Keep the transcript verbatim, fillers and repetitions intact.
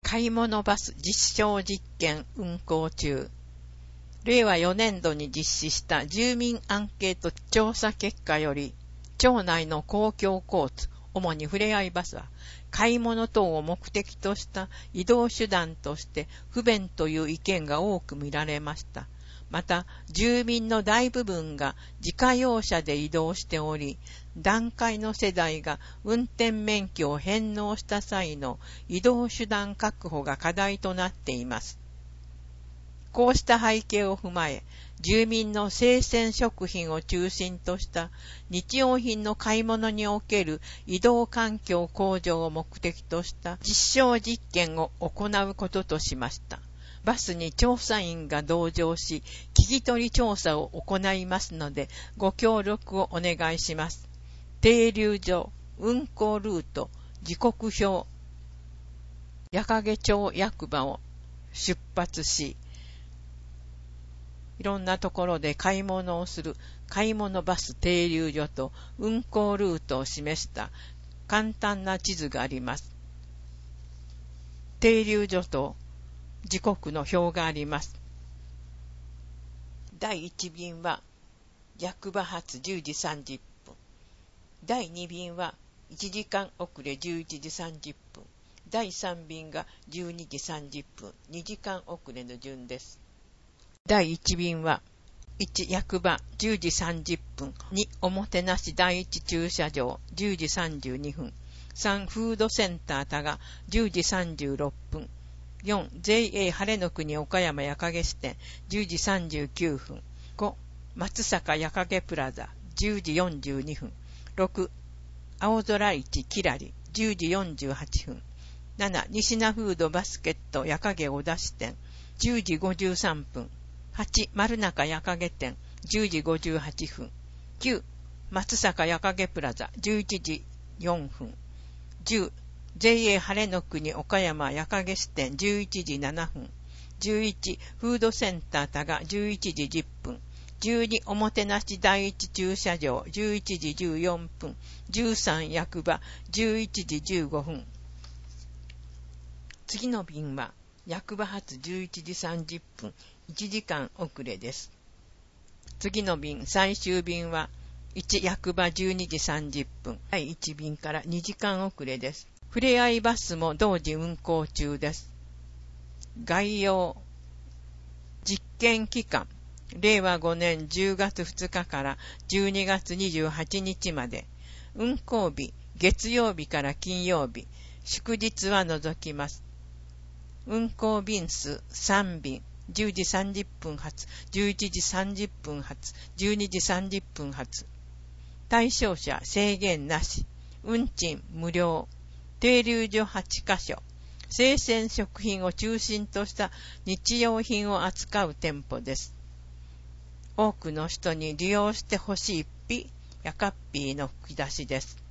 買い物バス実証実験運行中。れいわよねんどに実施した住民アンケート調査結果より、町内の公共交通、主にふれあいバスは、買い物等を目的とした移動手段として不便という意見が多く見られました。また、住民の大部分が自家用車で移動しており、団塊の世代が運転免許を返納した際の移動手段確保が課題となっています。こうした背景を踏まえ、住民の生鮮食品を中心とした日用品の買い物における移動環境向上を目的とした実証実験を行うこととしました。バスに調査員が同乗し、聞き取り調査を行いますので、ご協力をお願いします。停留所、運行ルート、時刻表、矢掛町役場を出発し、いろんなところで買い物をする買い物バス停留所と運行ルートを示した簡単な地図があります。停留所と時刻の表があります。だいいち便は役場発じゅうじさんじゅっぷん。だいに便はいちじかん遅れじゅういちじさんじゅっぷん。だいさん便がじゅうにじさんじゅっぷん、にじかん遅れの順です。だいいち便はいち役場じゅうじさんじゅっぷん、におもてなし第一駐車場じゅうじさんじゅうにふん、さんフードセンター多賀じゅうじさんじゅうろっぷん、よん ジェイエー 晴れの国岡山矢掛支店じゅうじさんじゅうきゅうふん、ご松坂矢掛プラザじゅうじよんじゅうにふん、ろく青空市きらりじゅうじよんじゅうはっぷん、なな西名フードバスケット矢掛小田支店じゅうじごじゅうさんぷん、はち丸中矢掛店じゅうじごじゅうはっぷん、きゅう松坂矢掛プラザじゅういちじよんふん、じゅう ジェイエー 晴れの国岡山矢掛支店じゅういちじななふん、じゅういちフードセンター多賀じゅういちじじゅっぷん、じゅうにおもてなし第一駐車場じゅういちじじゅうよんぷん、じゅうさん役場じゅういちじじゅうごふん。次の便は役場発じゅういちじさんじゅっぷん、いちじかん遅れです。次の便、最終便はいち役場じゅうにじさんじゅっぷん、だいいち便からにじかん遅れです。ふれあいバスも同時運行中です。概要、実験期間、れいわごねんじゅうがつふつかからじゅうにがつにじゅうはちにちまで、運行日、月曜日から金曜日、祝日は除きます。運行便数さん便、じゅうじさんじゅっぷん発、じゅういちじさんじゅっぷん発、じゅうにじさんじゅっぷん発。対象者制限なし、運賃無料、停留所はちかしょ、生鮮食品を中心とした日用品を扱う店舗です。多くの人に利用してほしいピ、やかっぴーの吹き出しです。